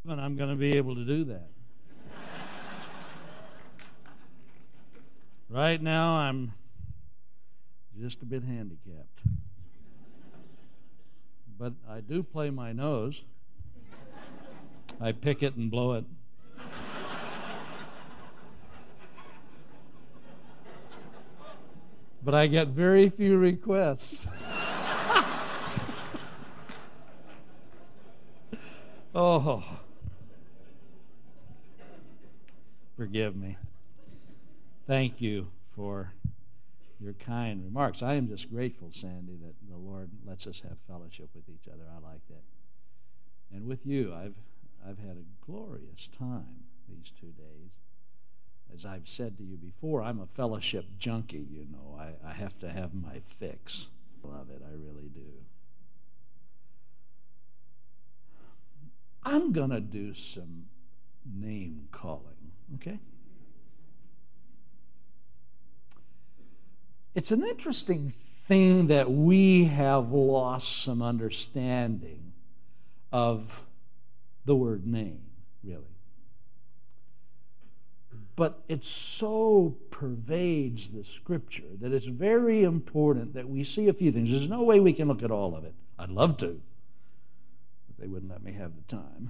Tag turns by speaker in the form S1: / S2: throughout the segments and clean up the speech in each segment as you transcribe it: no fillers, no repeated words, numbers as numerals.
S1: And I'm going to be able to do that. Right now, I'm just a bit handicapped. But I do play my nose. I pick it and blow it. But I get very few requests. Oh, forgive me. Thank you for your kind remarks. I am just grateful, Sandy, that the Lord lets us have fellowship with each other. I like that. And with you, I've had a glorious time these 2 days. As I've said to you before, I'm a fellowship junkie, you know. I have to have my fix. I love it, I really do. I'm going to do some name calling, okay? It's an interesting thing that we have lost some understanding of the word name, really. But it so pervades the Scripture that it's very important that we see a few things. There's no way we can look at all of it. I'd love to, but they wouldn't let me have the time.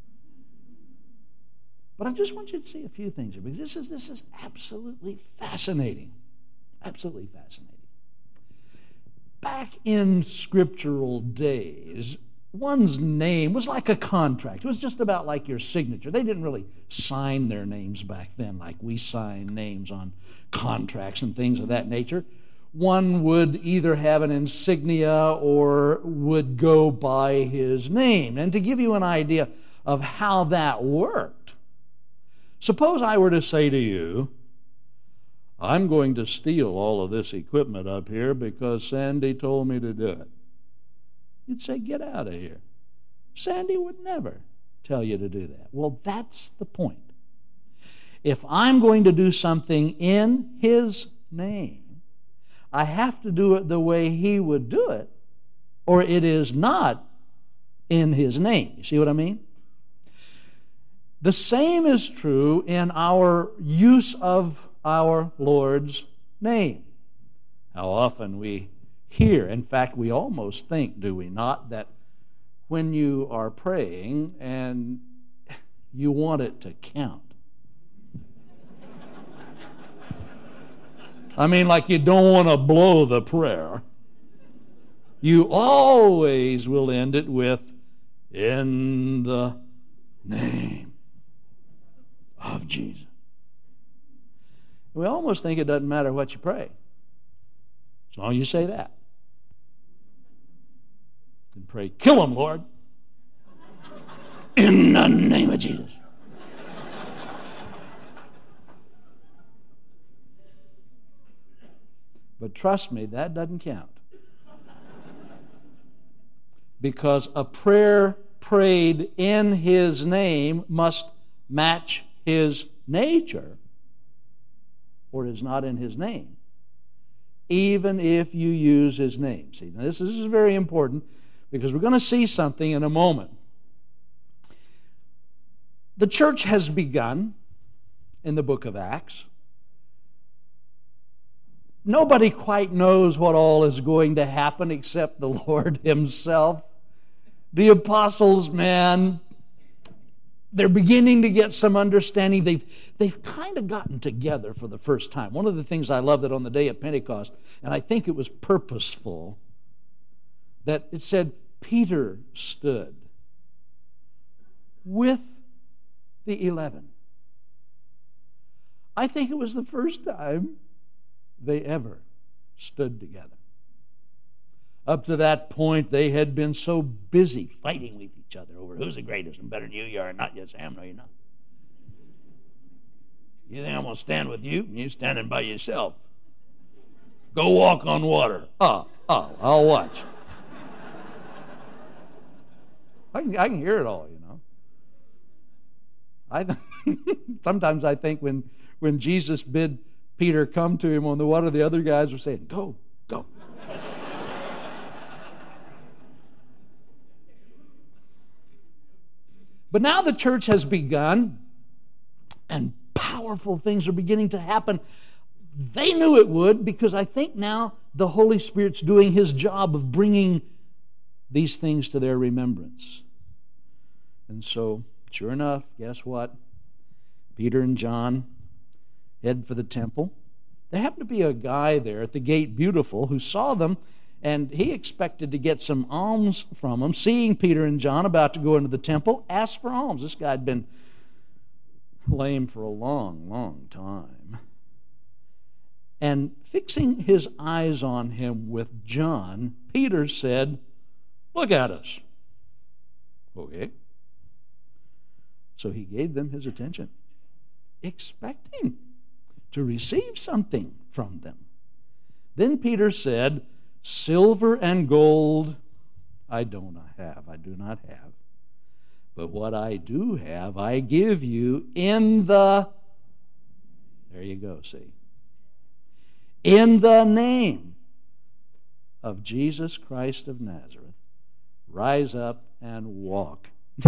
S1: But I just want you to see a few things here, because this is absolutely fascinating. Absolutely fascinating. Back in scriptural days, one's name was like a contract. It was just about like your signature. They didn't really sign their names back then like we sign names on contracts and things of that nature. One would either have an insignia or would go by his name. And to give you an idea of how that worked, suppose I were to say to you, I'm going to steal all of this equipment up here because Sandy told me to do it. You'd say, get out of here. Sandy would never tell you to do that. Well, that's the point. If I'm going to do something in his name, I have to do it the way he would do it, or it is not in his name. You see what I mean? The same is true in our use of our Lord's name. How often we hear, in fact, we almost think, do we not, that when you are praying and you want it to count. I mean, like you don't want to blow the prayer. You always will end it with, in the name of Jesus. We almost think it doesn't matter what you pray, as long as you say that. And pray, kill him, Lord, in the name of Jesus. But trust me, that doesn't count. Because a prayer prayed in his name must match his nature, or is not in his name, even if you use his name. See, now this is very important, because we're going to see something in a moment. The church has begun in the book of Acts. Nobody quite knows what all is going to happen except the Lord himself. The apostles, man, they're beginning to get some understanding. They've kind of gotten together for the first time. One of the things I love that on the day of Pentecost, and I think it was purposeful, that it said Peter stood with the 11. I think it was the first time they ever stood together. Up to that point, they had been so busy fighting with each other over who's the greatest and better than you are. Not yes, Sam. No, you're not. You think I'm going to stand with you? You standing by yourself. Go walk on water. I'll watch. I can hear it all, you know. Sometimes I think when Jesus bid Peter come to him on the water, the other guys were saying, go, go. But now the church has begun, and powerful things are beginning to happen. They knew it would, because I think now the Holy Spirit's doing His job of bringing these things to their remembrance. And so, sure enough, guess what? Peter and John head for the temple. There happened to be a guy there at the gate, Beautiful, who saw them, and he expected to get some alms from them. Seeing Peter and John about to go into the temple, asked for alms. This guy had been lame for a long, long time. And fixing his eyes on him with John, Peter said, "Look at us." Okay. So he gave them his attention, expecting to receive something from them. Then Peter said, "Silver and gold I do not have. But what I do have, I give you in the," there you go, see, "in the name of Jesus Christ of Nazareth, rise up and walk."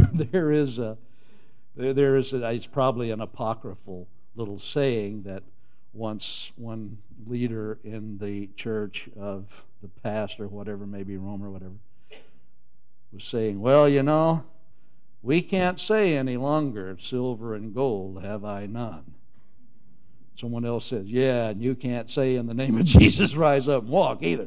S1: It's probably an apocryphal little saying that once one leader in the church of the past, or whatever, maybe Rome or whatever, was saying, "Well, we can't say any longer, 'Silver and gold have I none.'" Someone else says, "Yeah, and you can't say, 'In the name of Jesus, rise up and walk,' either."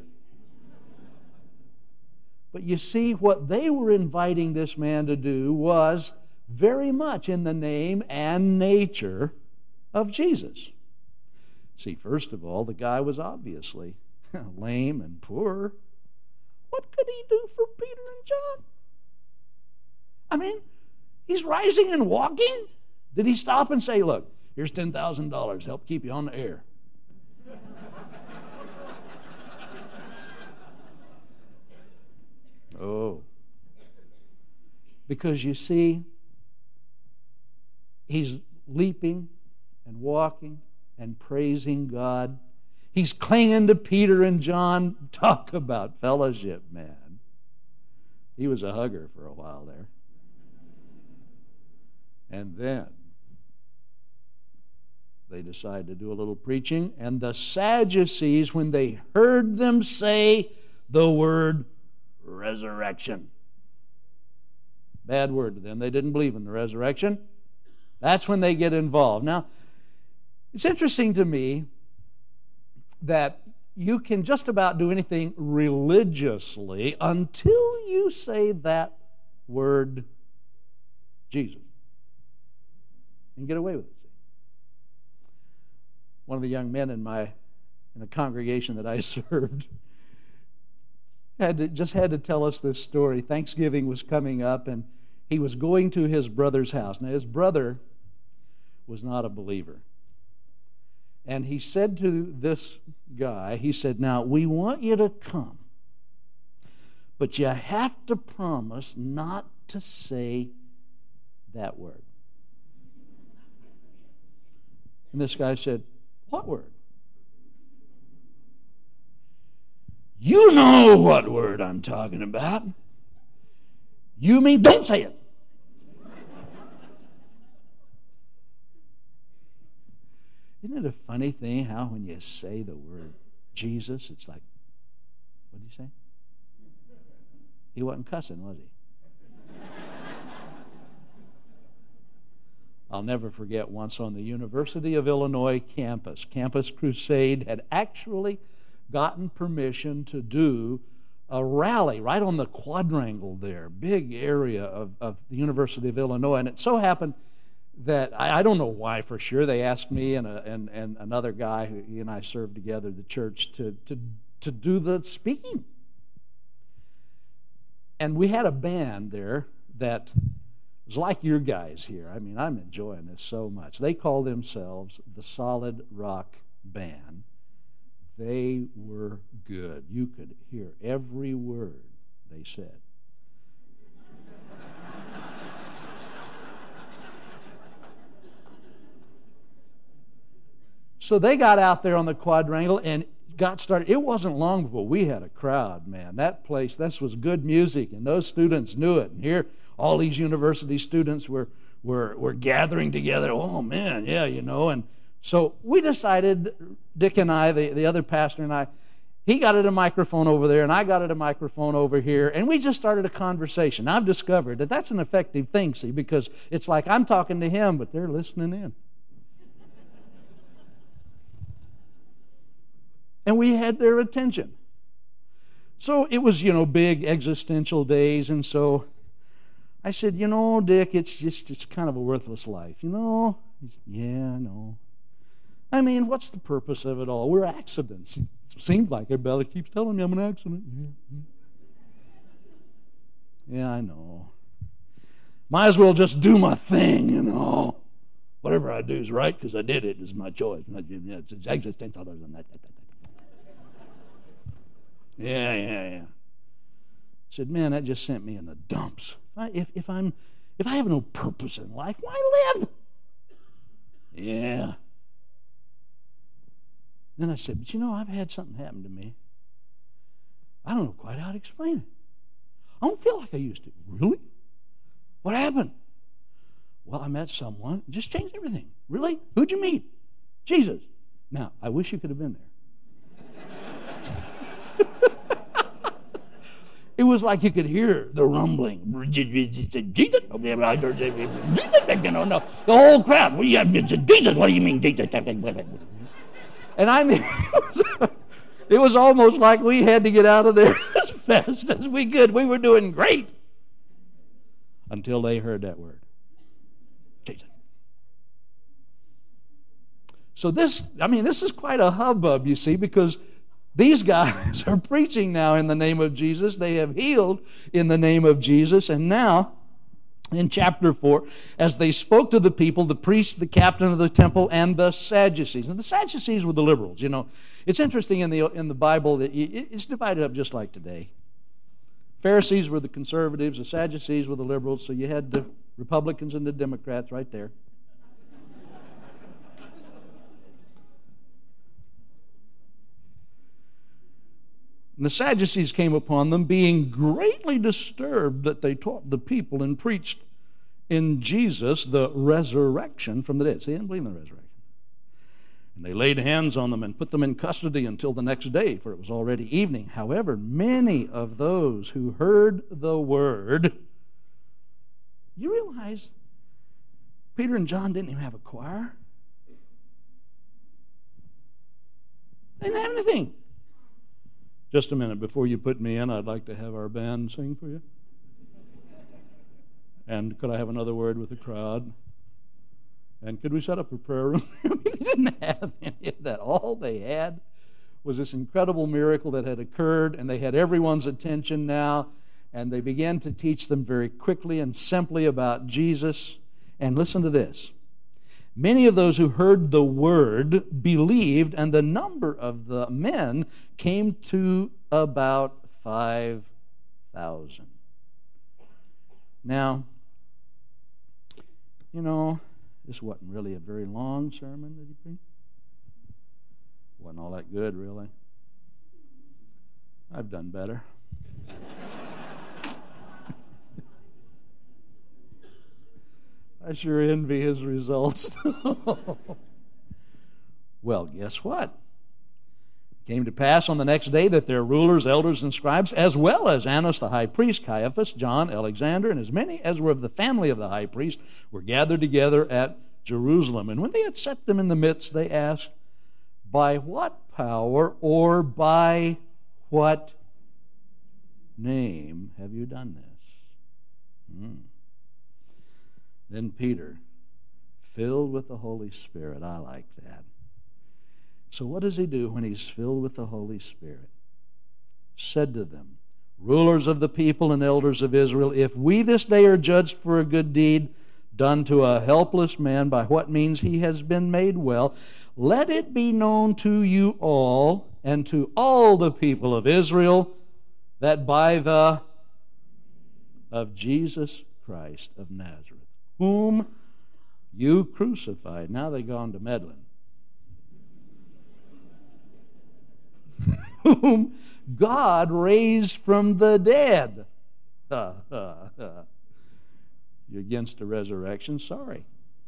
S1: But you see, what they were inviting this man to do was very much in the name and nature of Jesus. See, first of all, the guy was obviously lame and poor. What could he do for Peter and John? I mean, he's rising and walking. Did he stop and say, "Look, here's $10,000, help keep you on the air"? Oh. Because you see, he's leaping and walking and praising God. He's clinging to Peter and John. Talk about fellowship, man. He was a hugger for a while there. And then they decided to do a little preaching, and the Sadducees, when they heard them say the word resurrection, bad word to them, they didn't believe in the resurrection. That's when they get involved. Now, it's interesting to me that you can just about do anything religiously until you say that word Jesus and get away with it. One of the young men in a congregation that I served had to tell us this story. Thanksgiving was coming up, and he was going to his brother's house. Now, his brother was not a believer. And he said to this guy, he said, "Now, we want you to come, but you have to promise not to say that word." And this guy said, "What word?" "You know what word I'm talking about. You mean don't say it." Isn't it a funny thing how when you say the word Jesus, it's like, what did he say? He wasn't cussing, was he? I'll never forget once on the University of Illinois campus, Campus Crusade had actually gotten permission to do a rally right on the quadrangle there, big area of the University of Illinois. And it so happened that, I don't know why for sure, they asked me and another guy who he and I served together, the church, to do the speaking. And we had a band there that was like your guys here. I mean, I'm enjoying this so much. They call themselves the Solid Rock Band. They were good. You could hear every word they said. So they got out there on the quadrangle, and got started, it wasn't long before we had a crowd, man. That place, this was good music, and those students knew it. And here, all these university students were gathering together. Oh, man, yeah, And so we decided, Dick and I, the other pastor and I, he got a microphone over there, and I got a microphone over here, and we just started a conversation. I've discovered that that's an effective thing, see, because it's like I'm talking to him, but they're listening in. And we had their attention. So it was, big existential days, and so I said, Dick, it's kind of a worthless life, He said, yeah, I know. I mean, what's the purpose of it all? We're accidents. It seems like everybody keeps telling me I'm an accident. Yeah, I know. Might as well just do my thing, Whatever I do is right because I did it. It's my choice. It's existential. Yeah. I said, man, that just sent me in the dumps. If I have no purpose in life, why live? Yeah. Then I said, but I've had something happen to me. I don't know quite how to explain it. I don't feel like I used to. Really? What happened? Well, I met someone. It just changed everything. Really? Who'd you meet? Jesus. Now, I wish you could have been there. It was like you could hear the rumbling. Jesus, no, the whole crowd. Jesus, what do you mean, Jesus? And I mean, it was almost like we had to get out of there as fast as we could. We were doing great until they heard that word, Jesus. So this is quite a hubbub, you see, because these guys are preaching now in the name of Jesus. They have healed in the name of Jesus. And now, in chapter 4, as they spoke to the people, the priests, the captain of the temple, and the Sadducees. And the Sadducees were the liberals. It's interesting in the Bible that it's divided up just like today. Pharisees were the conservatives, the Sadducees were the liberals, so you had the Republicans and the Democrats right there. And the Sadducees came upon them, being greatly disturbed that they taught the people and preached in Jesus the resurrection from the dead. See, they didn't believe in the resurrection. And they laid hands on them and put them in custody until the next day, for it was already evening. However, many of those who heard the word, you realize Peter and John didn't even have a choir? They didn't have anything. Just a minute, before you put me in, I'd like to have our band sing for you. And could I have another word with the crowd? And could we set up a prayer room? They didn't have any of that. All they had was this incredible miracle that had occurred, and they had everyone's attention now, and they began to teach them very quickly and simply about Jesus. And listen to this. Many of those who heard the word believed, and the number of the men came to about 5,000. Now, this wasn't really a very long sermon that he preached. Wasn't all that good, really. I've done better. I sure envy his results. Well, guess what? It came to pass on the next day that their rulers, elders, and scribes, as well as Annas the high priest, Caiaphas, John, Alexander, and as many as were of the family of the high priest, were gathered together at Jerusalem. And when they had set them in the midst, they asked, by what power or by what name have you done this? Then Peter, filled with the Holy Spirit, I like that. So what does he do when he's filled with the Holy Spirit? Said to them, rulers of the people and elders of Israel, if we this day are judged for a good deed done to a helpless man, by what means he has been made well, let it be known to you all and to all the people of Israel that by the of Jesus Christ of Nazareth, whom you crucified. Now they've gone to meddling. whom God raised from the dead. You're against the resurrection? Sorry.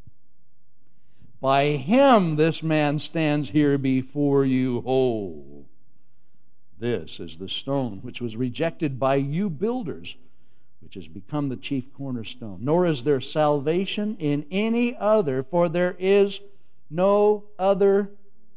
S1: By him this man stands here before you whole. This is the stone which was rejected by you builders, which has become the chief cornerstone. Nor is there salvation in any other, for there is no other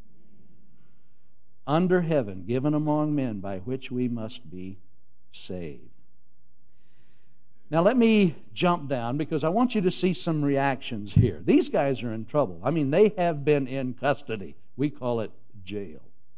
S1: under heaven given among men by which we must be saved. Now let me jump down because I want you to see some reactions here. These guys are in trouble. I mean, they have been in custody. We call it jail.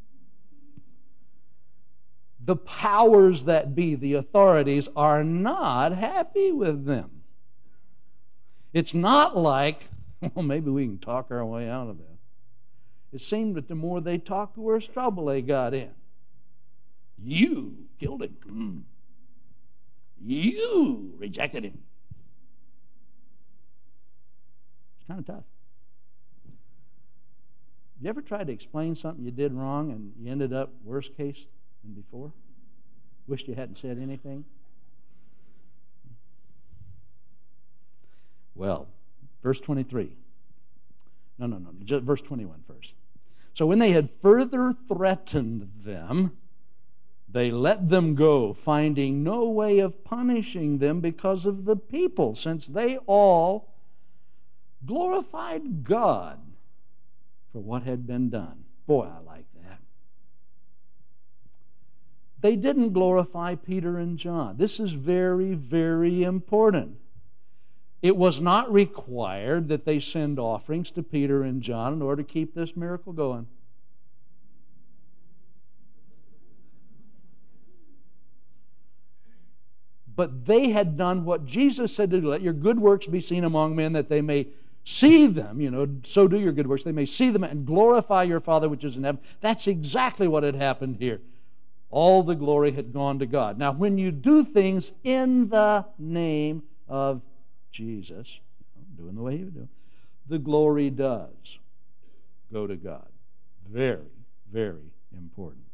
S1: The powers that be, the authorities, are not happy with them. It's not like, well, maybe we can talk our way out of this. It seemed that the more they talked, the worse trouble they got in. You killed him. You rejected him. It's kind of tough. You ever tried to explain something you did wrong and you ended up worse case than before? Wished you hadn't said anything? Well, verse 23. No. Just verse 21 first. So when they had further threatened them, they let them go, finding no way of punishing them because of the people, since they all glorified God for what had been done. Boy, I like that. They didn't glorify Peter and John. This is very, very important. It was not required that they send offerings to Peter and John in order to keep this miracle going. But they had done what Jesus said to do. Let your good works be seen among men, that they may see them. So do your good works. They may see them and glorify your Father which is in heaven. That's exactly what had happened here. All the glory had gone to God. Now, when you do things in the name of Jesus, doing the way you do, the glory does go to God. Very, very important.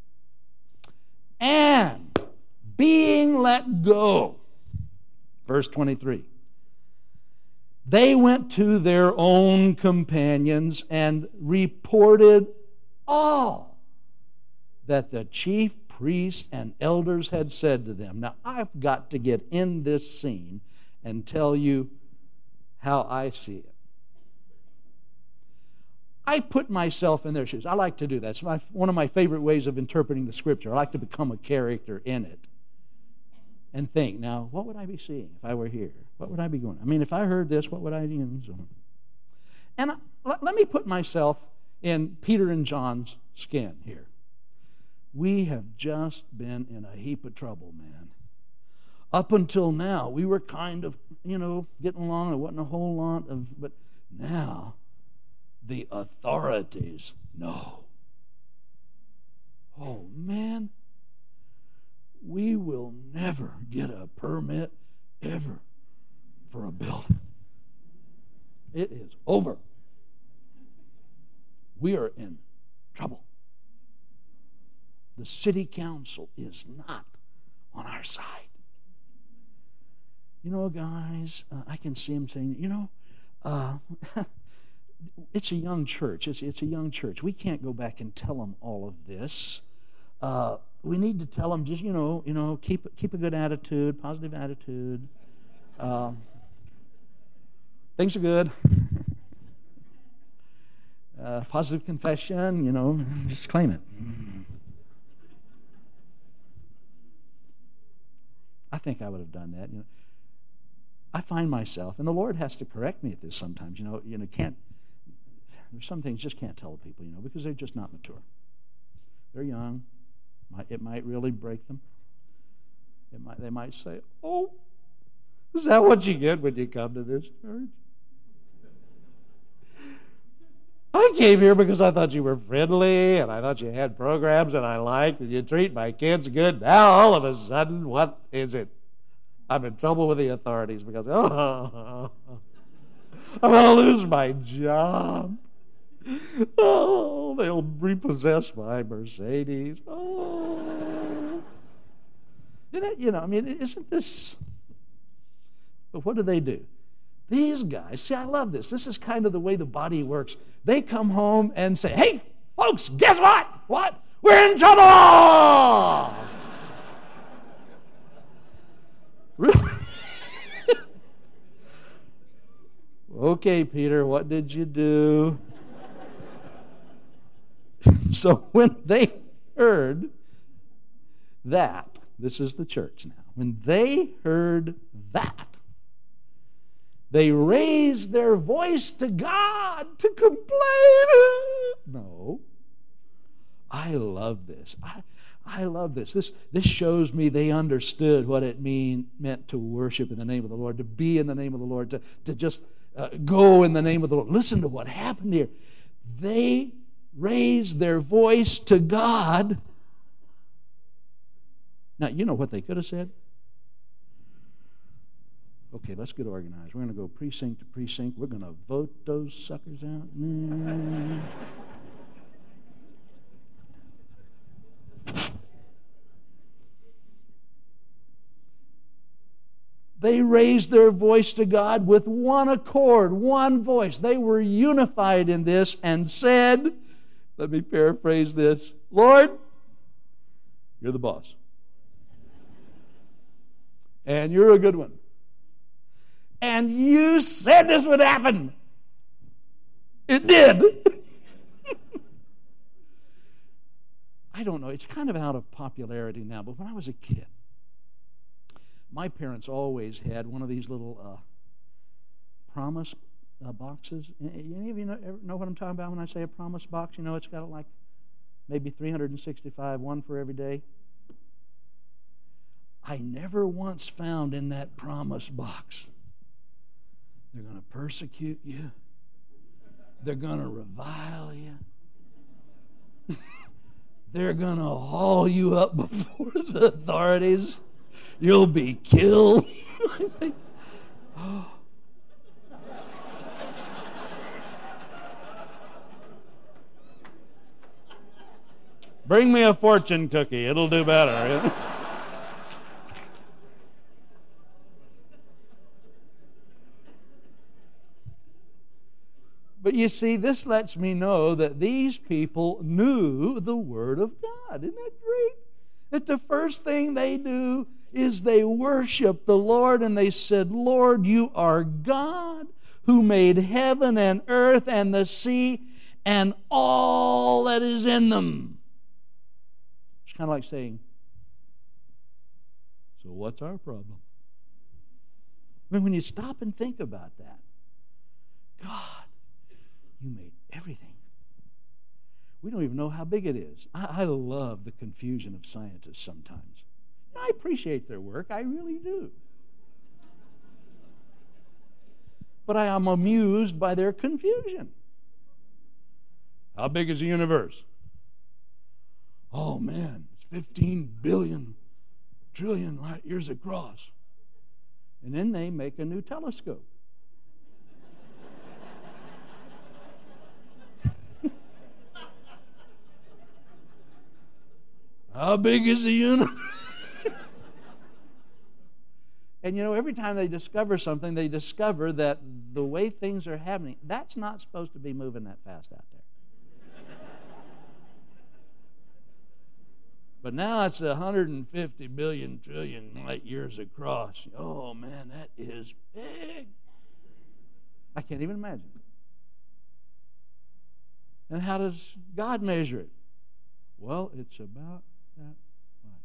S1: And being let go, verse 23, they went to their own companions and reported all that the chief priests and elders had said to them. Now, I've got to get in this scene and tell you how I see it. I put myself in their shoes. I like to do that. It's one of my favorite ways of interpreting the Scripture. I like to become a character in it and think, now, what would I be seeing if I were here? What would I be going? I mean, if I heard this, what would I do? And let me put myself in Peter and John's skin here. We have just been in a heap of trouble, man. Up until now, we were kind of, getting along. There wasn't a whole lot of, but now the authorities know. Oh, man, we will never get a permit ever for a building. It is over. We are in trouble. The city council is not on our side. Guys, I can see them saying, it's a young church. It's a young church. We can't go back and tell them all of this. We need to tell them just, keep a good attitude, positive attitude. Things are good. Positive confession, just claim it. I think I would have done that. I find myself, and the Lord has to correct me at this sometimes. Can't. There's some things just can't tell people, because they're just not mature. They're young. It might really break them. They might say, "Oh, is that what you get when you come to this church? I came here because I thought you were friendly, and I thought you had programs that I liked, and you treat my kids good. Now, all of a sudden, what is it? I'm in trouble with the authorities because, I'm going to lose my job." Oh, they'll repossess my Mercedes. Oh. Isn't this... But what do? These guys, see, I love this. This is kind of the way the body works. They come home and say, hey, folks, guess what? What? We're in trouble! Really? Okay, Peter, what did you do? So when they heard that, this is the church now, when they heard that, they raised their voice to God to complain. No. I love this. I love this. This shows me they understood what it meant to worship in the name of the Lord, to be in the name of the Lord, to just go in the name of the Lord. Listen to what happened here. They raised their voice to God. Now, you know what they could have said? Okay, let's get organized. We're going to go precinct to precinct. We're going to vote those suckers out. They raised their voice to God with one accord, one voice. They were unified in this and said, let me paraphrase this, Lord, you're the boss. And you're a good one. And you said this would happen. It did. I don't know. It's kind of out of popularity now, but when I was a kid, my parents always had one of these little promise boxes. Any of you know what I'm talking about when I say a promise box? You know, it's got like maybe 365, one for every day. I never once found in that promise box, they're going to persecute you. They're going to revile you. They're going to haul you up before the authorities. You'll be killed. Oh. Bring me a fortune cookie. It'll do better. But you see, this lets me know that these people knew the Word of God. Isn't that great? That the first thing they do is they worship the Lord, and they said, Lord, you are God who made heaven and earth and the sea and all that is in them. It's kind of like saying, so what's our problem? I mean, when you stop and think about that, God, you made everything. We don't even know how big it is. I love the confusion of scientists sometimes. I appreciate their work. I really do. But I am amused by their confusion. How big is the universe? Oh, man, it's 15 billion trillion light years across. And then they make a new telescope. How big is the universe? And you know, every time they discover something, they discover that the way things are happening, that's not supposed to be moving that fast out there. But now it's 150 billion trillion light years across. Oh man, that is big. I can't even imagine. And how does God measure it? Well, it's about that wide.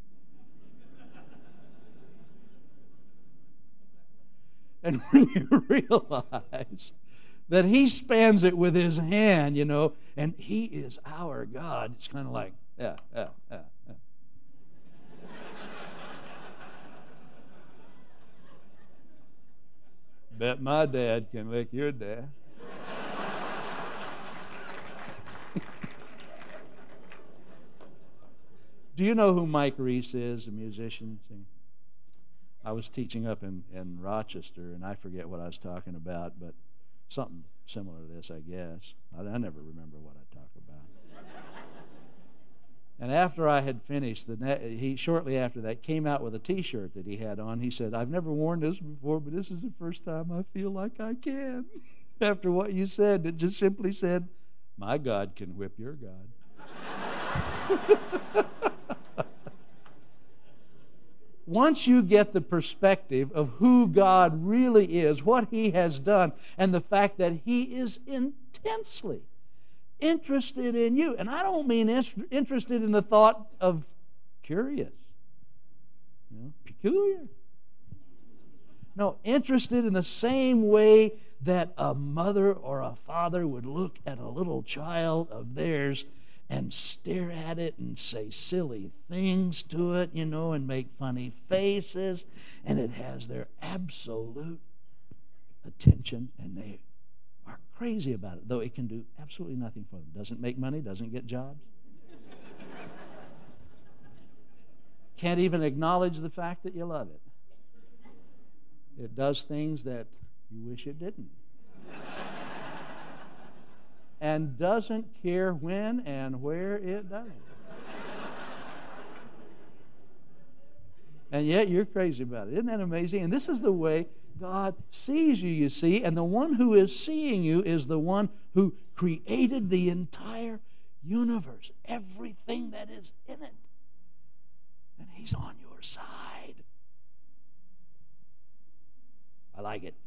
S1: And when you realize that He spans it with His hand, you know, and He is our God, it's kind of like, yeah. Bet my dad can lick your dad. Do you know who Mike Reese is, a musician? I was teaching up in Rochester, and I forget what I was talking about, but Something similar to this, I guess. I never remember what I talk about. And after I had finished, he shortly after that came out with a T-shirt that he had on. He said, "I've never worn this before, but this is the first time I feel like I can." After what you said, it just simply said, "My God can whip your God." Once you get the perspective of who God really is, what He has done, and the fact that He is intensely interested in you. And I don't mean interested in the thought of curious, peculiar. No, interested in the same way that a mother or a father would look at a little child of theirs and stare at it and say silly things to it, and make funny faces. And it has their absolute attention, and they are crazy about it, though it can do absolutely nothing for them. Doesn't make money, doesn't get jobs. Can't even acknowledge the fact that you love it. It does things that you wish it didn't. And doesn't care when and where it does it. And yet you're crazy about it. Isn't that amazing? And this is the way God sees you, you see. And the one who is seeing you is the one who created the entire universe, everything that is in it. And He's on your side. I like it.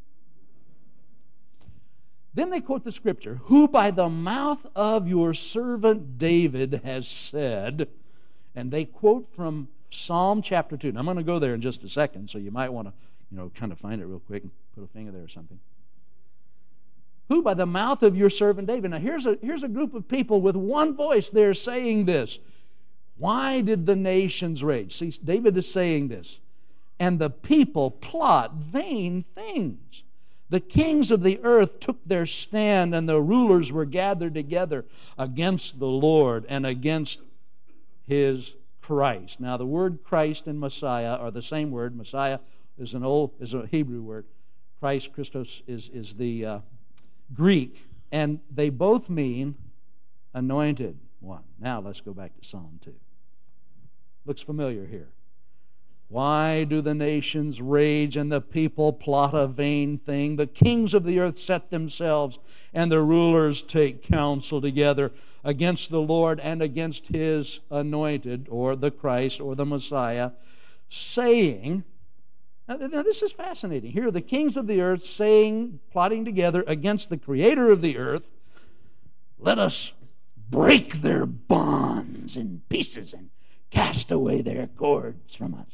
S1: Then they quote the scripture, "Who by the mouth of your servant David has said," and they quote from Psalm chapter 2. And I'm going to go there in just a second, so you might want to, kind of find it real quick and put a finger there or something. Who by the mouth of your servant David. Now here's a group of people with one voice. They're saying this. Why did the nations rage? See, David is saying this. And the people plot vain things. The kings of the earth took their stand, and the rulers were gathered together against the Lord and against His Christ. Now, the word Christ and Messiah are the same word. Messiah is a Hebrew word. Christ, Christos, is the Greek, and they both mean anointed one. Now, let's go back to Psalm 2. Looks familiar here. Why do the nations rage and the people plot a vain thing? The kings of the earth set themselves, and the rulers take counsel together against the Lord and against His anointed, or the Christ, or the Messiah, saying, now this is fascinating. Here are the kings of the earth plotting together against the Creator of the earth, "Let us break their bonds in pieces and cast away their cords from us."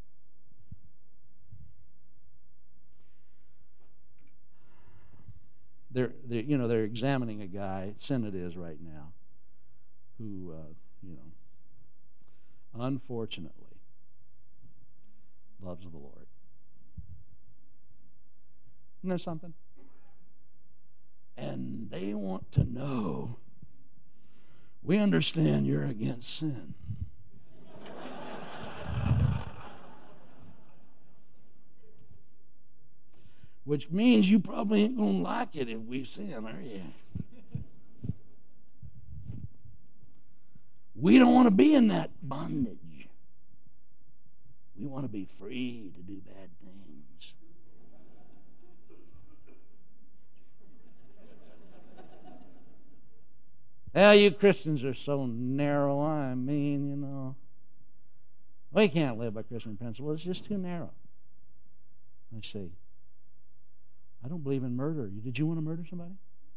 S1: They're examining a guy, Senate is right now, who, unfortunately loves the Lord. Isn't there something? And they want to know, we understand you're against sin. Which means you probably ain't going to like it if we sin, are you? We don't want to be in that bondage. We want to be free to do bad things. Well, you Christians are so narrow. I mean, we can't live by Christian principles. It's just too narrow. I say, I don't believe in murder. Did you want to murder somebody?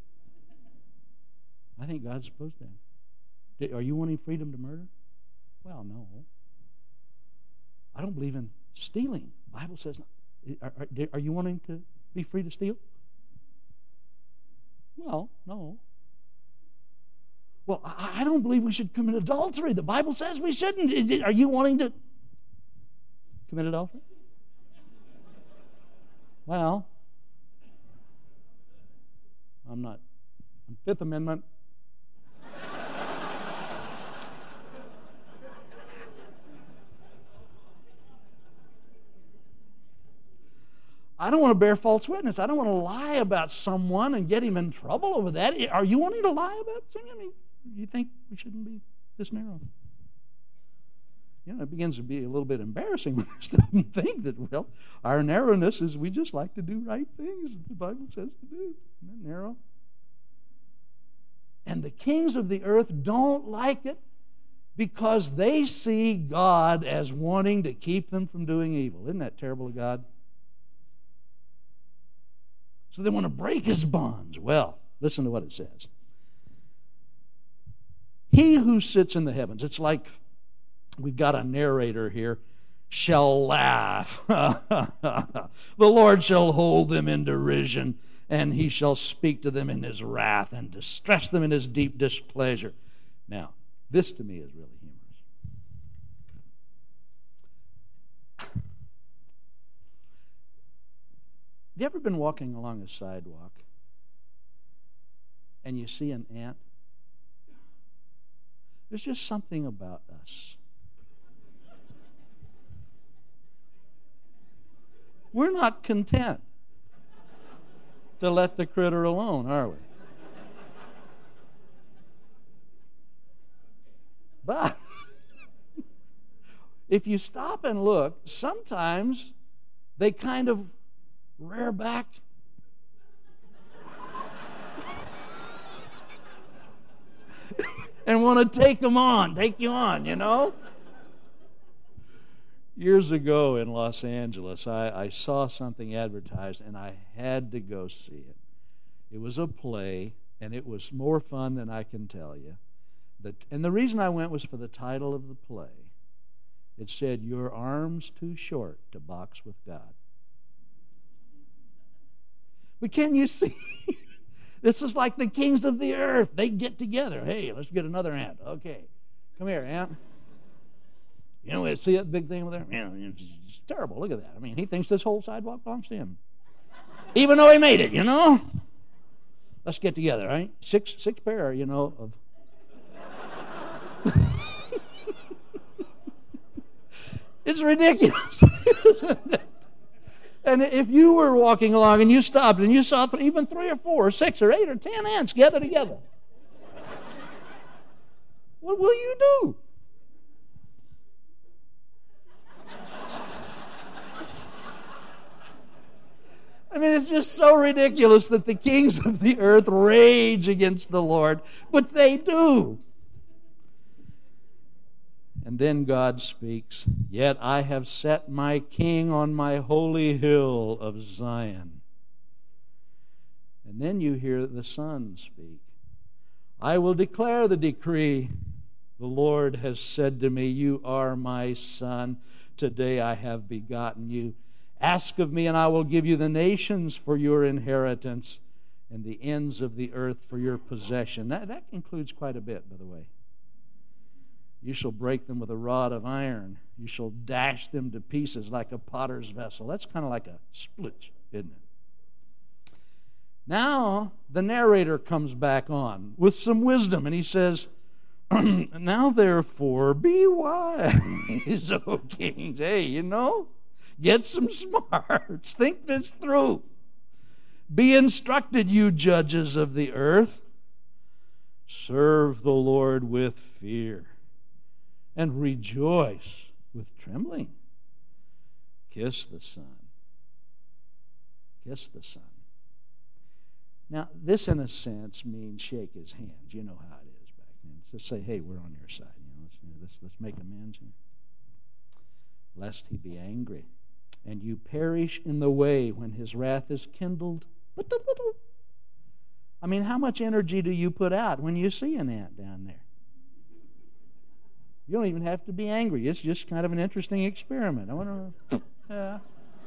S1: I think God's supposed to. Are you wanting freedom to murder? Well, no. I don't believe in stealing. The Bible says, are you wanting to be free to steal? Well, no. Well, I don't believe we should commit adultery. The Bible says we shouldn't. Are you wanting to commit adultery? Well, I'm not. Fifth Amendment. I don't want to bear false witness. I don't want to lie about someone and get him in trouble over that. Are you wanting to lie about something? I mean, you think we shouldn't be this narrow? It begins to be a little bit embarrassing when we stop and think that, well, our narrowness is we just like to do right things that the Bible says to do. Isn't that narrow? And the kings of the earth don't like it because they see God as wanting to keep them from doing evil. Isn't that terrible of God? So they want to break his bonds. Well, listen to what it says. He who sits in the heavens, it's like we've got a narrator here, shall laugh. The Lord shall hold them in derision, and he shall speak to them in his wrath and distress them in his deep displeasure. Now, this to me is really humorous. Have you ever been walking along a sidewalk and you see an ant? There's just something about us. We're not content to let the critter alone, are we? But if you stop and look, sometimes they kind of rear back. And want to take you on. Years ago in Los Angeles, I saw something advertised, and I had to go see it. It was a play, and it was more fun than I can tell you. And the reason I went was for the title of the play. It said, "Your arm's too short to box with God." But can you see? This is like the kings of the earth. They get together. Hey, let's get another ant. Okay, come here, ant. See that big thing over there? It's terrible. Look at that. I mean, he thinks this whole sidewalk belongs to him. Even though he made it, Let's get together, right? Six pair, of... It's ridiculous, isn't it? And if you were walking along and you stopped and you saw even 3 or 4 or 6 or 8 or 10 ants gather together, what will you do? I mean, it's just so ridiculous that the kings of the earth rage against the Lord, but they do. And then God speaks, "Yet I have set my king on my holy hill of Zion." And then you hear the Son speak, "I will declare the decree. The Lord has said to me, you are my Son. Today I have begotten you. Ask of me, and I will give you the nations for your inheritance and the ends of the earth for your possession." That includes quite a bit, by the way. You shall break them with a rod of iron. You shall dash them to pieces like a potter's vessel. That's kind of like a split, isn't it? Now, the narrator comes back on with some wisdom, and he says, "Now, therefore, be wise, O kings." Hey, get some smarts. Think this through. "Be instructed, you judges of the earth. Serve the Lord with fear and rejoice with trembling. Kiss the Son." Kiss the Son. Now, this in a sense means shake his hands. You know how it is back then. Just say, "Hey, we're on your side. Let's make amends here. Lest he be angry, and you perish in the way when his wrath is kindled." I mean, how much energy do you put out when you see an ant down there? You don't even have to be angry. It's just kind of an interesting experiment. I want to...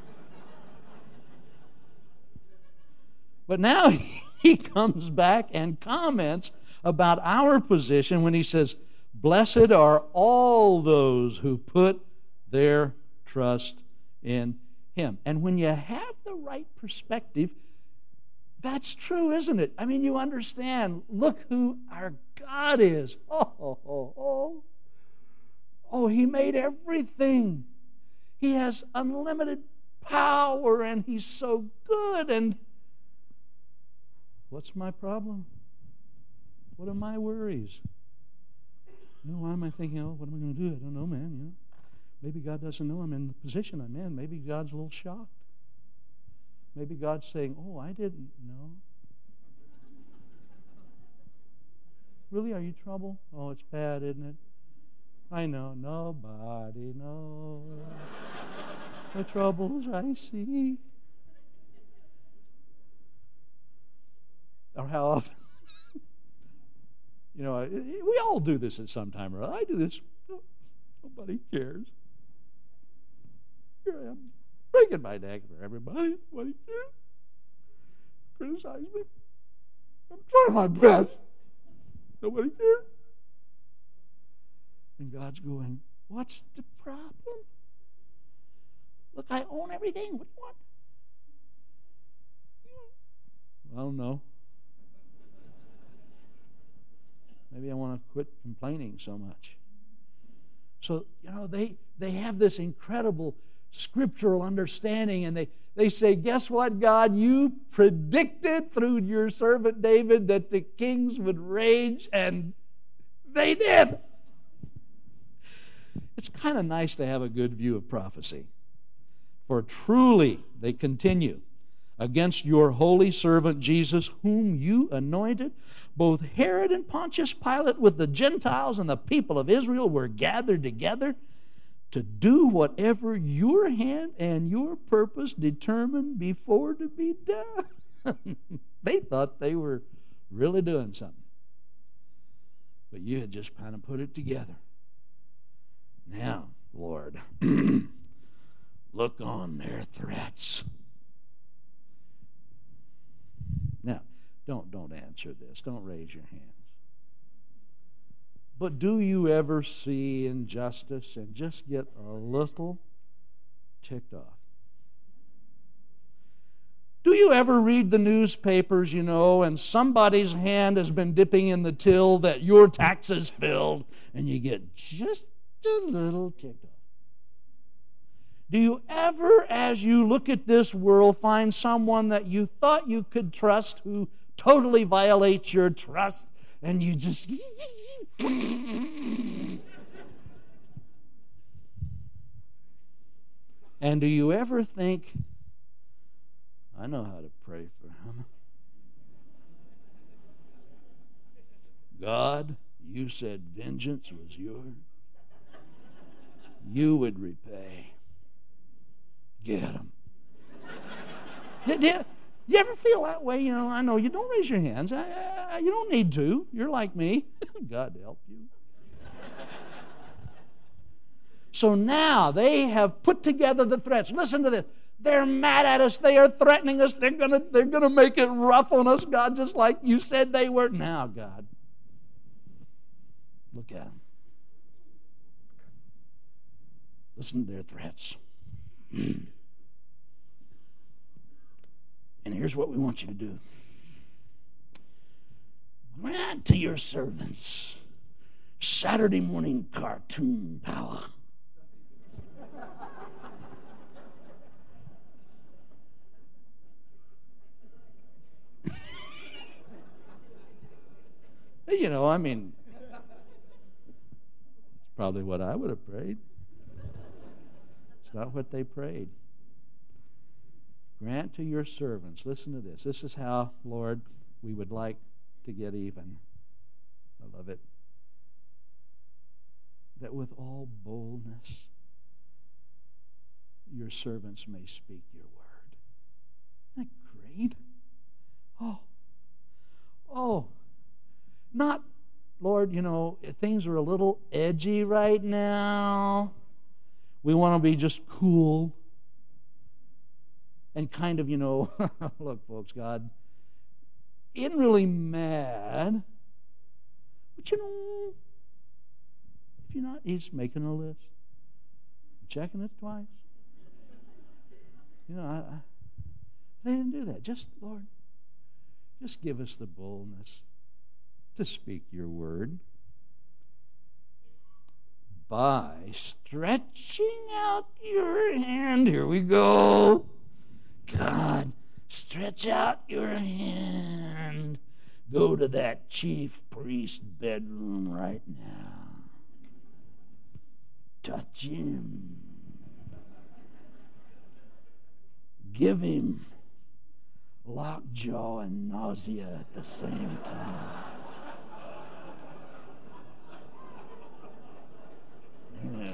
S1: But now he comes back and comments about our position when he says, "Blessed are all those who put their trust in him." And when you have the right perspective, that's true, isn't it? I mean, you understand. Look who our God is. Oh, he made everything. He has unlimited power, and He's so good. And what's my problem? What are my worries? Why am I thinking, what am I going to do? I don't know, man. Maybe God doesn't know I'm in the position I'm in. Maybe God's a little shocked. Maybe God's saying, I didn't know. Really, are you troubled? Oh, it's bad, isn't it? I know. Nobody knows the troubles I see. Or how often? We all do this at some time or other. I do this. Nobody cares. Here I am, breaking my neck for everybody. Nobody cares. Criticize me. I'm trying my best. Nobody cares. And God's going, what's the problem? Look, I own everything. What do you want? I don't know. Maybe I want to quit complaining so much. So, they have this incredible scriptural understanding, and they say, guess what, God? You predicted through your servant David that the kings would rage, and they did. It's kind of nice to have a good view of prophecy. For truly, they continue, against your holy servant Jesus, whom you anointed, both Herod and Pontius Pilate with the Gentiles and the people of Israel were gathered together to do whatever your hand and your purpose determined before to be done. They thought they were really doing something. But you had just kind of put it together. Now, Lord, look on their threats. Now, don't answer this. Don't raise your hands. But do you ever see injustice and just get a little ticked off? Do you ever read the newspapers, and somebody's hand has been dipping in the till that your taxes filled, and you get just a little ticked off? Do you ever, as you look at this world, find someone that you thought you could trust who totally violates your trust, and you just... And do you ever think, I know how to pray for him. God, you said vengeance was yours. You would repay. Get him. You ever feel that way? I know you don't raise your hands. You don't need to. You're like me. God help you. So now they have put together the threats. Listen to this. They're mad at us. They are threatening us. They're gonna make it rough on us, God, just like you said they were. Now, God, look at them. Listen to their threats. And here's what we want you to do. Grant to your servants Saturday morning cartoon power. It's probably what I would have prayed. It's not what they prayed. Grant to your servants. Listen to this. This is how, Lord, we would like to get even. I love it. That with all boldness, your servants may speak your word. Isn't that great? Not, Lord, things are a little edgy right now. We want to be just cool. And kind of, look, folks, God isn't really mad. But, if you're not, He's making a list. Checking it twice. They didn't do that. Just, Lord, just give us the boldness to speak your word. by stretching out your hand. Here we go. God, stretch out your hand. Go to that chief priest's bedroom right now. Touch him. Give him lockjaw and nausea at the same time. Yeah.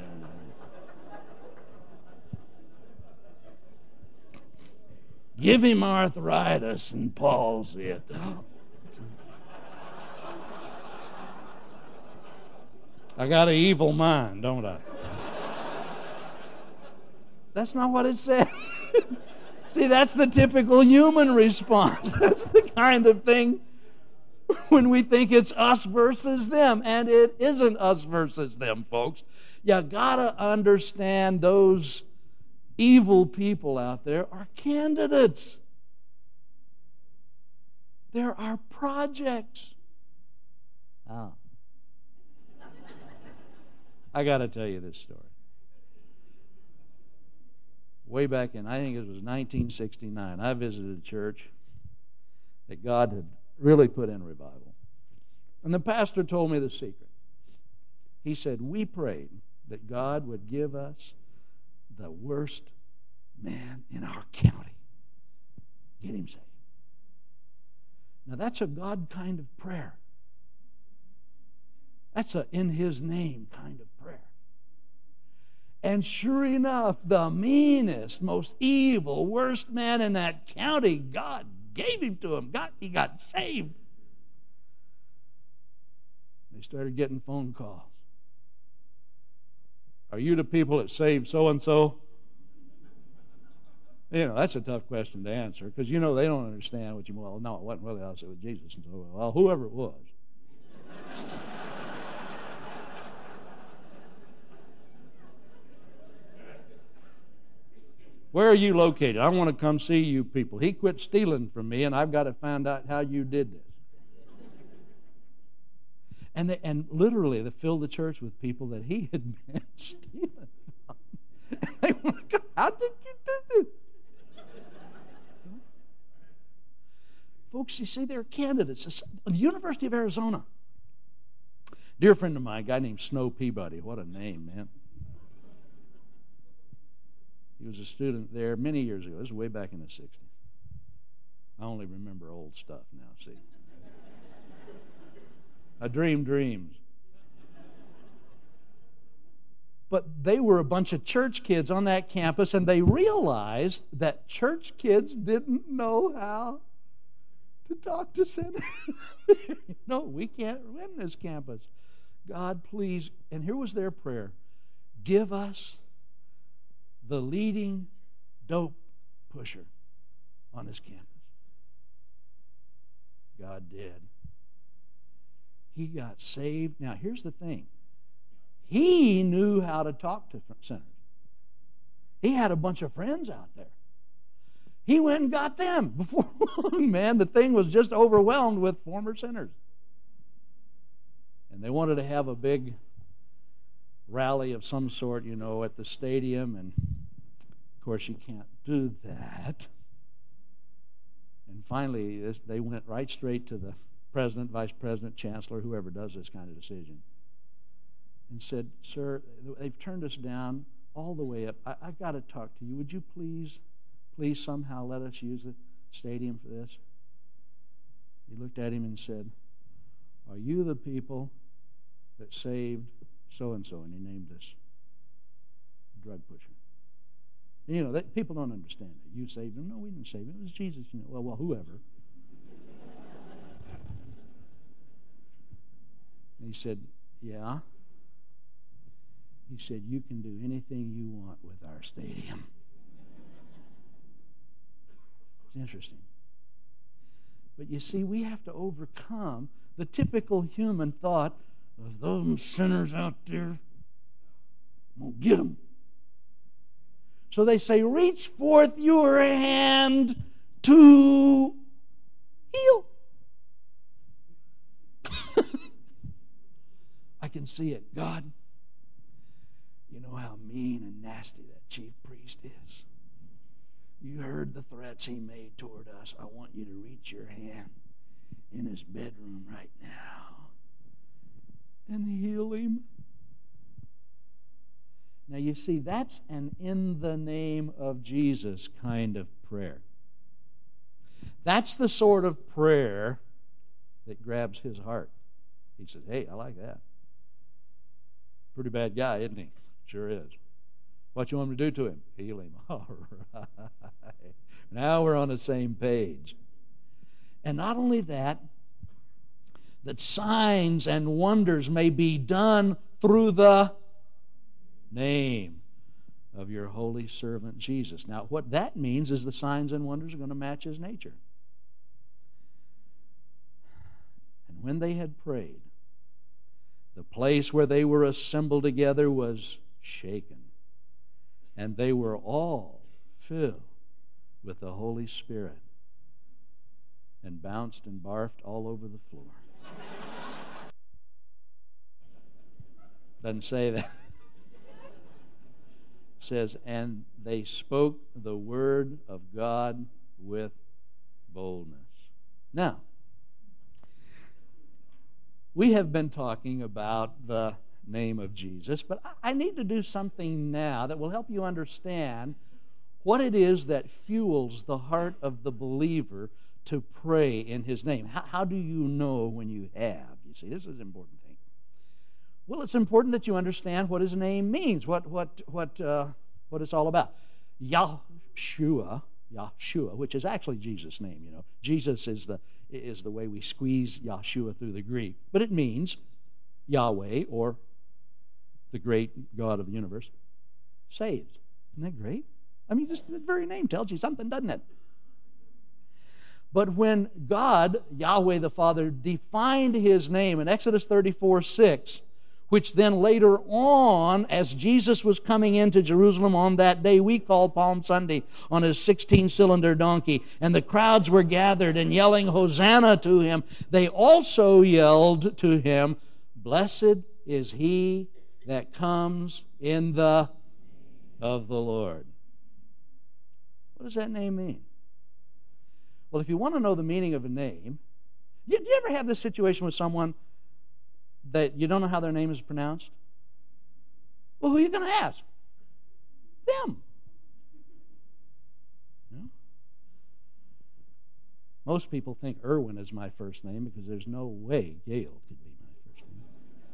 S1: Give him arthritis and palsy at the... I got an evil mind, don't I? That's not what it said. See, that's the typical human response. That's the kind of thing when we think it's us versus them. And it isn't us versus them, folks. You gotta understand those evil people out there are candidates. They're our projects. Oh. I got to tell you this story. Way back in, I think it was 1969, I visited a church that God had really put in revival. And the pastor told me the secret. He said, we prayed that God would give us the worst man in our county. Get him saved. Now that's a God kind of prayer. That's a in his name kind of prayer. And sure enough, the meanest, most evil, worst man in that county, God gave him to him. He got saved. They started getting phone calls. Are you the people that saved so-and-so? You know, that's a tough question to answer because, you know, they don't understand what you... Well, no, it wasn't really us. It was Jesus. And so, well, whoever it was. Where are you located? I want to come see you people. He quit stealing from me, and I've got to find out how you did this. And literally, they filled the church with people that he had been stealing from. And they want to go, how did you do this? Folks, you see, they're candidates. The University of Arizona. Dear friend of mine, a guy named Snow Peabody. What a name, man. He was a student there many years ago. This is way back in the 60s. I only remember old stuff now, see. I dream dreams. But they were a bunch of church kids on that campus, and they realized that church kids didn't know how to talk to sinners. No, we can't win this campus. God, please, and here was their prayer, give us the leading dope pusher on this campus. God did. He got saved. Now, here's the thing. He knew how to talk to sinners. He had a bunch of friends out there. He went and got them. Before long, man, the thing was just overwhelmed with former sinners. And they wanted to have a big rally of some sort, you know, at the stadium, and of course you can't do that. And finally, they went right straight to the president, vice president, chancellor, whoever does this kind of decision, and said, sir, they've turned us down all the way up. I've got to talk to you. Would you please somehow let us use the stadium for this? He looked at him and said, are you the people that saved so-and-so? And he named this drug pusher. And, you know, people don't understand that. You saved him. No, we didn't save him. It was Jesus. You know, well, whoever. And he said, yeah. He said, you can do anything you want with our stadium. It's interesting. But you see, we have to overcome the typical human thought of those sinners out there. I'm going to get them. So they say, reach forth your hand to heal. I can see it. God, You know how mean and nasty that chief priest is. You heard the threats he made toward us. I want you to reach your hand in his bedroom right now and heal him. Now you see, that's an in the name of Jesus kind of prayer. That's the sort of prayer that grabs his heart. He says, hey, I like that. Pretty bad guy, isn't he? Sure is. What you want me to do to him? Heal him. All right. Now we're on the same page. And not only that signs and wonders may be done through the name of your holy servant Jesus. Now, what that means is the signs and wonders are going to match his nature. And when they had prayed, the place where they were assembled together was shaken, and they were all filled with the Holy Spirit and bounced and barfed all over the floor. Doesn't say that. It says, and they spoke the word of God with boldness. Now, we have been talking about the name of Jesus, but I need to do something now that will help you understand what it is that fuels the heart of the believer to pray in his name. How do you know when you have? You see, this is an important thing. Well, it's important that you understand what his name means, what it's all about. Yahshua, which is actually Jesus' name, you know. Jesus is the way we squeeze Yahshua through the Greek, but it means Yahweh, or the great God of the universe, saves. Isn't that great? I mean, just the very name tells you something, doesn't it? But when God, Yahweh the Father, defined his name in Exodus 34:6, which then later on, as Jesus was coming into Jerusalem on that day we call Palm Sunday, on his 16-cylinder donkey, and the crowds were gathered and yelling Hosanna to him, they also yelled to him, blessed is he that comes in the of the Lord. What does that name mean? Well, if you want to know the meaning of a name, do you ever have this situation with someone that you don't know how their name is pronounced? Well, who are you going to ask? Them. You know? Most people think Irwin is my first name because there's no way Gail could be my first name.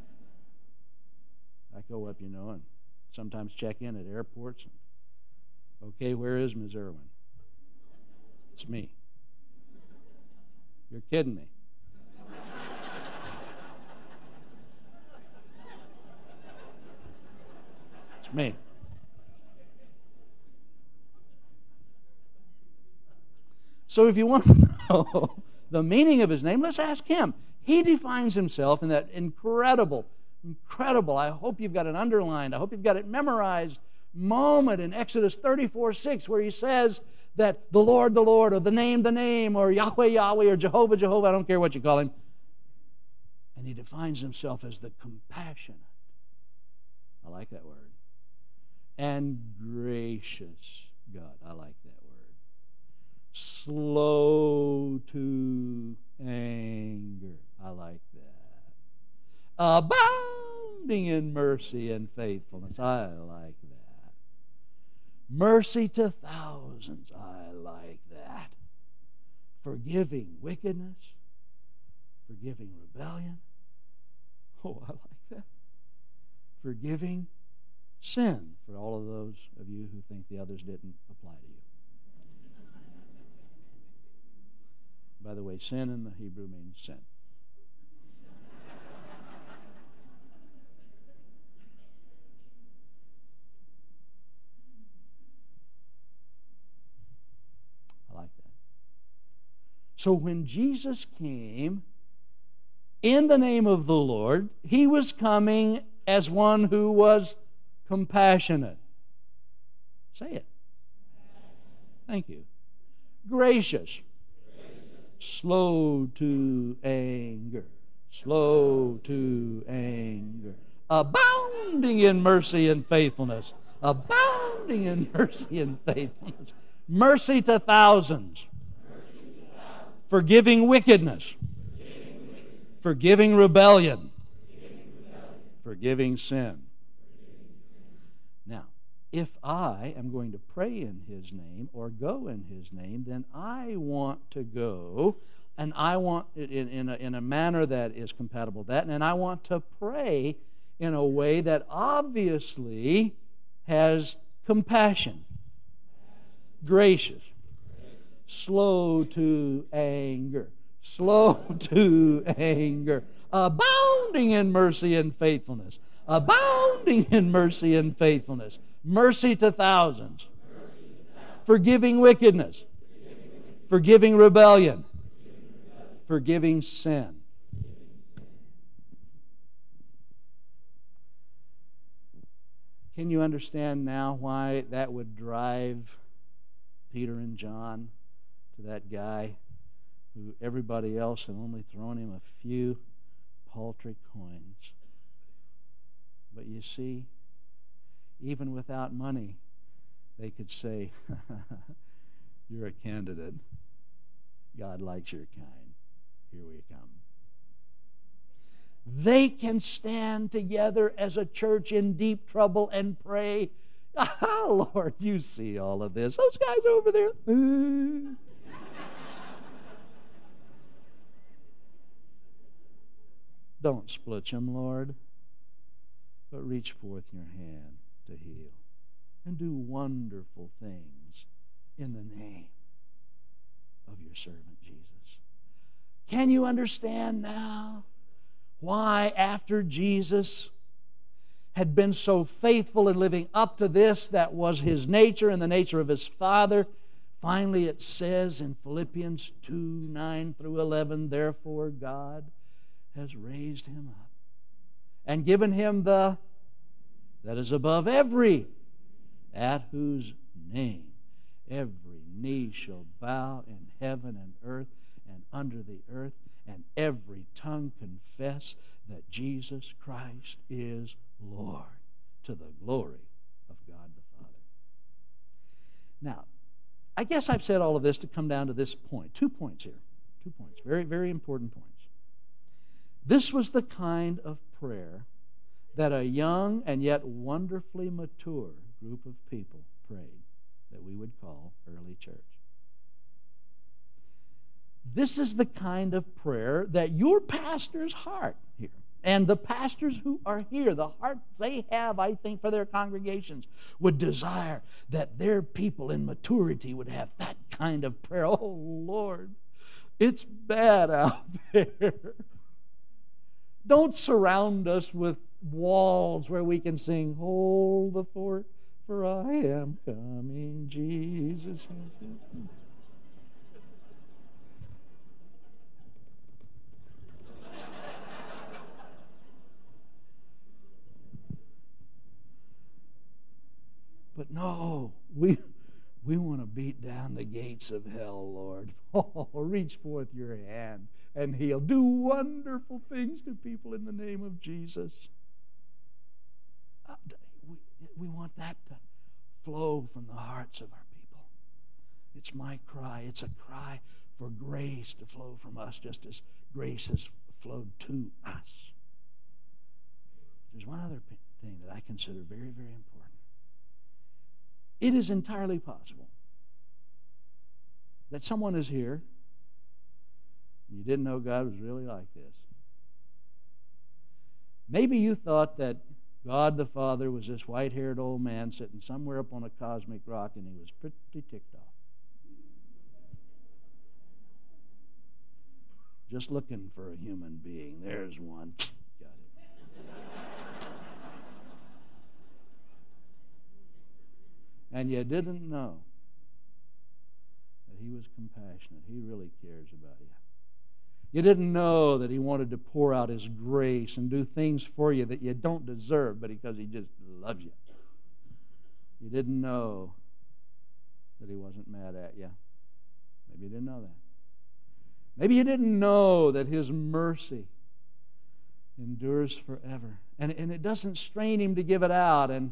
S1: I go up, you know, and sometimes check in at airports. Okay, where is Ms. Irwin? It's me. You're kidding me. It's me. So if you want to know the meaning of his name, let's ask him. He defines himself in that incredible, I hope you've got it underlined, I hope you've got it memorized, moment in Exodus 34:6 where he says that the Lord, or the name, or Yahweh, or Jehovah, I don't care what you call him. And he defines himself as the compassionate. I like that word. And gracious God. I like that word. Slow to anger. I like that. Abounding in mercy and faithfulness. I like that. Mercy to thousands. I like that. Forgiving wickedness. Forgiving rebellion. Oh, I like that. Forgiving sin, for all of those of you who think the others didn't apply to you. By the way, sin in the Hebrew means sin. I like that. So when Jesus came in the name of the Lord, he was coming as one who was compassionate. Say it. Thank you. Gracious. Slow to anger. Slow to anger. abounding in mercy and faithfulness, abounding in mercy and faithfulness, mercy to thousands, forgiving wickedness, forgiving rebellion, forgiving sin. Now, if I am going to pray in His name or go in His name, then I want to go, and I want it in a manner that is compatible with that, and I want to pray in a way that obviously has compassion, gracious, slow to anger, abounding in mercy and faithfulness, abounding in mercy and faithfulness, mercy to thousands, forgiving wickedness, forgiving rebellion, forgiving sin. Can you understand now why that would drive Peter and John to that guy who everybody else had only thrown him a few paltry coins? But you see, even without money, they could say, you're a candidate. God likes your kind. Here we come. They can stand together as a church in deep trouble and pray, Lord, you see all of this. Those guys over there. Don't split them, Lord, but reach forth your hand to heal and do wonderful things in the name of your servant Jesus. Can you understand now why, after Jesus had been so faithful in living up to this that was His nature and the nature of His Father, finally it says in Philippians 2:9-11, therefore God has raised Him up and given Him the that is above every, at whose name every knee shall bow in heaven and earth and under the earth, and every tongue confess that Jesus Christ is Lord, to the glory of God the Father. Now, I guess I've said all of this to come down to this point. 2 points here. 2 points. Very, very important points. This was the kind of prayer that a young and yet wonderfully mature group of people prayed that we would call early church. This is the kind of prayer that your pastor's heart here, and the pastors who are here, the heart they have, I think, for their congregations, would desire that their people in maturity would have that kind of prayer. Oh, Lord, it's bad out there. Don't surround us with walls where we can sing, hold the fort, for I am coming, Jesus. But no, we want to beat down the gates of hell, Lord. Oh, reach forth your hand and heal. Do wonderful things to people in the name of Jesus. We want that to flow from the hearts of our people. It's my cry. It's a cry for grace to flow from us just as grace has flowed to us. There's one other thing that I consider very, very important. It is entirely possible that someone is here and you didn't know God was really like this. Maybe you thought that God the Father was this white-haired old man sitting somewhere up on a cosmic rock and He was pretty ticked off. Just looking for a human being. There's one. Got it. And you didn't know that He was compassionate. He really cares about you. You didn't know that He wanted to pour out His grace and do things for you that you don't deserve, but because He just loves you. You didn't know that He wasn't mad at you. Maybe you didn't know that. Maybe you didn't know that His mercy endures forever. And it doesn't strain him to give it out. And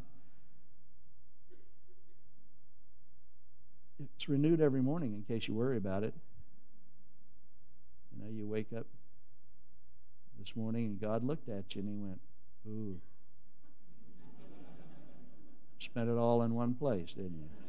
S1: it's renewed every morning, in case you worry about it. You know, you wake up this morning and God looked at you and he went, ooh. Spent it all in one place, didn't you?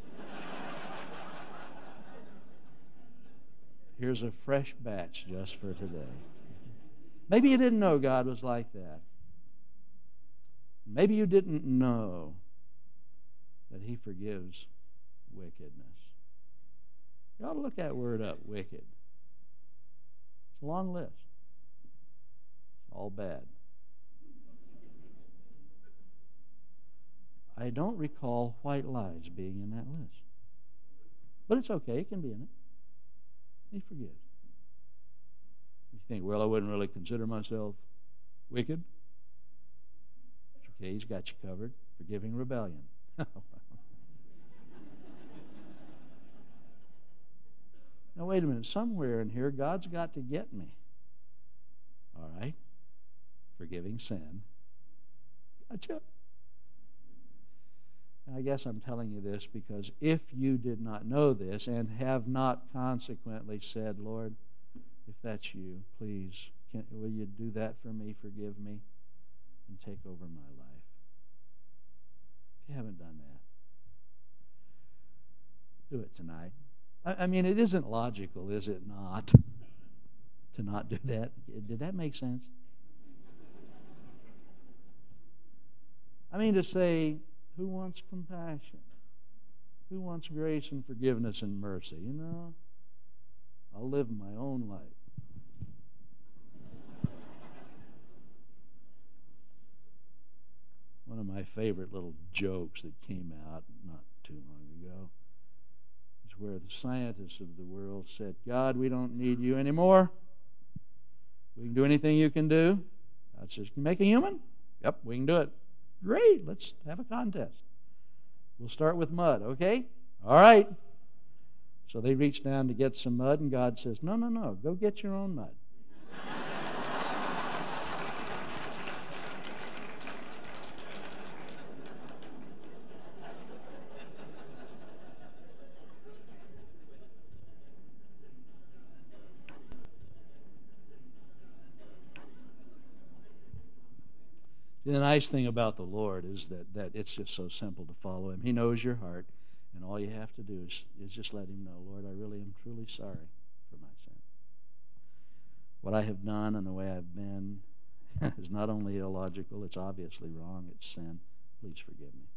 S1: Here's a fresh batch just for today. Maybe you didn't know God was like that. Maybe you didn't know that He forgives wickedness. You ought to look that word up, wicked. It's a long list. It's all bad. I don't recall white lies being in that list. But it's okay, it can be in it. He forgives. You think, well, I wouldn't really consider myself wicked. It's okay, He's got you covered. Forgiving rebellion. Now, wait a minute. Somewhere in here, God's got to get me. All right? Forgiving sin. Gotcha. I guess I'm telling you this because if you did not know this and have not consequently said, Lord, if that's you, please, will you do that for me, forgive me, and take over my life? If you haven't done that, do it tonight. I mean, it isn't logical, is it not, to not do that? Did that make sense? I mean, to say, who wants compassion? Who wants grace and forgiveness and mercy? You know, I'll live my own life. One of my favorite little jokes that came out not too long ago is where the scientists of the world said, God, we don't need you anymore. We can do anything you can do. God says, can you make a human? Yep, we can do it. Great, let's have a contest. We'll start with mud, okay? All right. So they reach down to get some mud, and God says, no, go get your own mud. The nice thing about the Lord is that it's just so simple to follow Him. He knows your heart, and all you have to do is just let Him know, Lord, I really am truly sorry for my sin. What I have done and the way I've been is not only illogical, it's obviously wrong, it's sin. Please forgive me.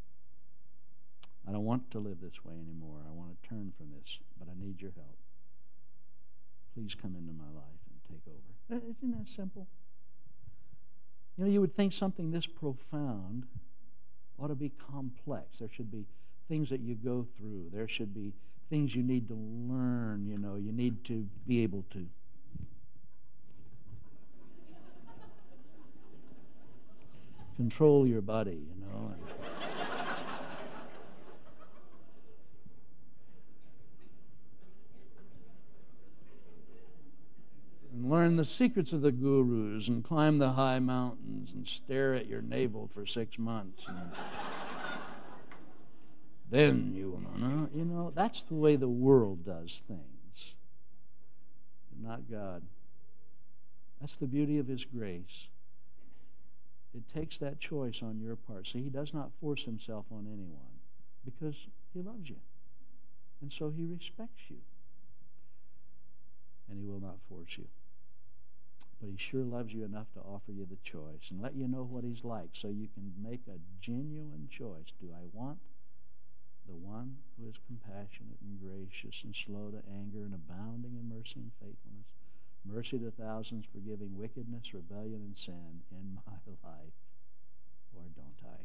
S1: I don't want to live this way anymore. I want to turn from this, but I need your help. Please come into my life and take over. Isn't that simple? You know, you would think something this profound ought to be complex. There should be things that you go through. There should be things you need to learn, you know. You need to be able to control your body, you know. And learn the secrets of the gurus and climb the high mountains and stare at your navel for 6 months. And then you will know. You know, that's the way the world does things, not God. That's the beauty of His grace. It takes that choice on your part. See, He does not force Himself on anyone because He loves you. And so He respects you. And He will not force you. But He sure loves you enough to offer you the choice and let you know what He's like so you can make a genuine choice. Do I want the one who is compassionate and gracious and slow to anger and abounding in mercy and faithfulness, mercy to thousands, forgiving wickedness, rebellion, and sin in my life? Or don't I?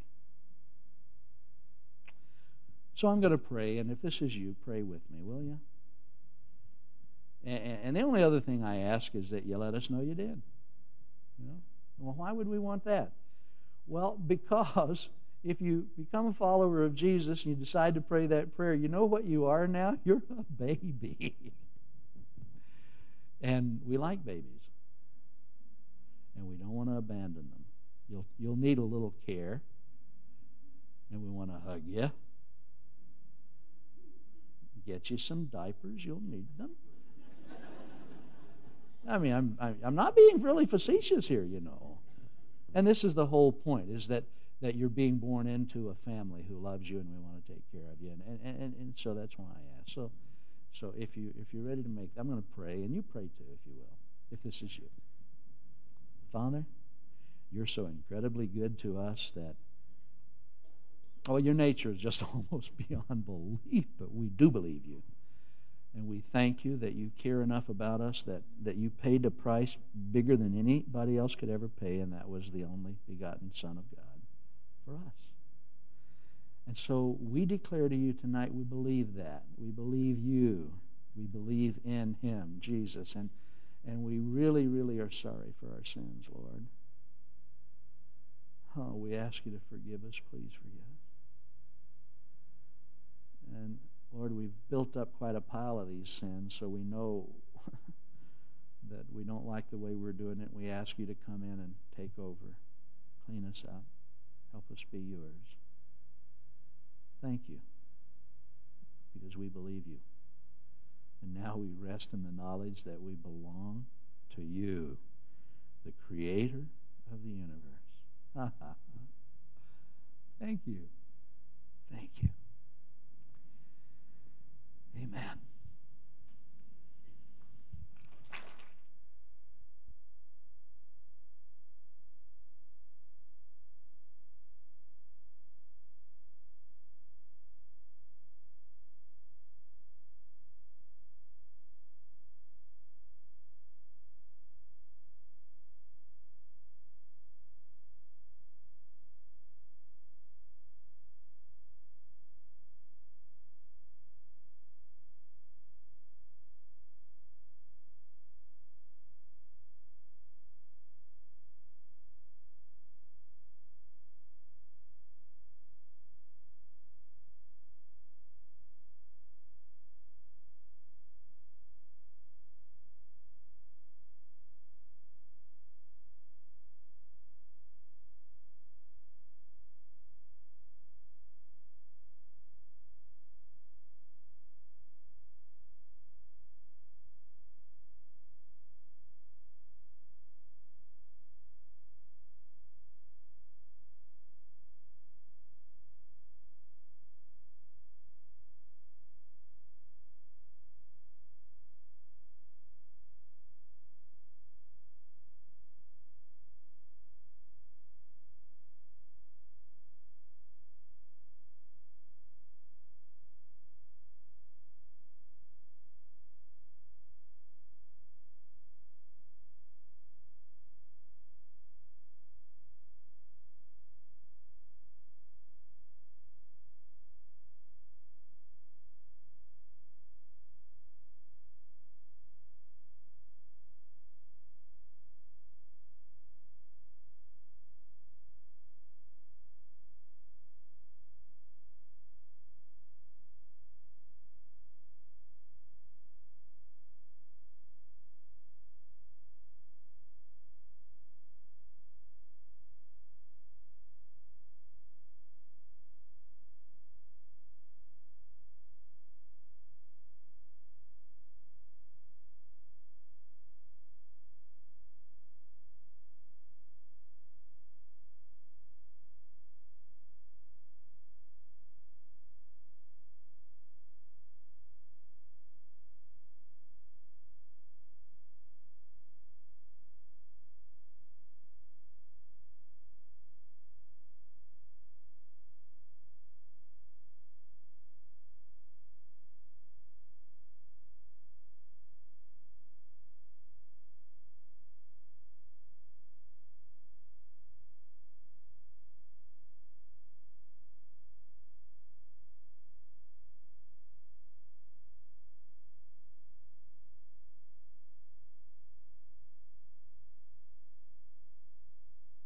S1: So I'm going to pray, and if this is you, pray with me, will you? And the only other thing I ask is that you let us know you did. You know? Well, why would we want that? Well, because if you become a follower of Jesus and you decide to pray that prayer, you know what you are now? You're a baby. And we like babies. and we don't want to abandon them. You'll need a little care, and we want to hug you. Get you some diapers. You'll need them. I mean, I'm not being really facetious here, you know. And this is the whole point, is that you're being born into a family who loves you, and we want to take care of you. And so that's why I ask. So if you're ready to make, I'm going to pray, and you pray too, if you will, if this is you. Father, you're so incredibly good to us that, your nature is just almost beyond belief, but we do believe you. And we thank you that you care enough about us, that you paid a price bigger than anybody else could ever pay, and that was the only begotten Son of God for us. And so we declare to you tonight, we believe that. We believe you. We believe in him, Jesus. And we really, really are sorry for our sins, Lord. Oh, we ask you to forgive us. Please forgive us. And Lord, we've built up quite a pile of these sins, so we know that we don't like the way we're doing it. We ask you to come in and take over. Clean us up. Help us be yours. Thank you, because we believe you. And now we rest in the knowledge that we belong to you, the creator of the universe. Thank you. Thank you. Amen.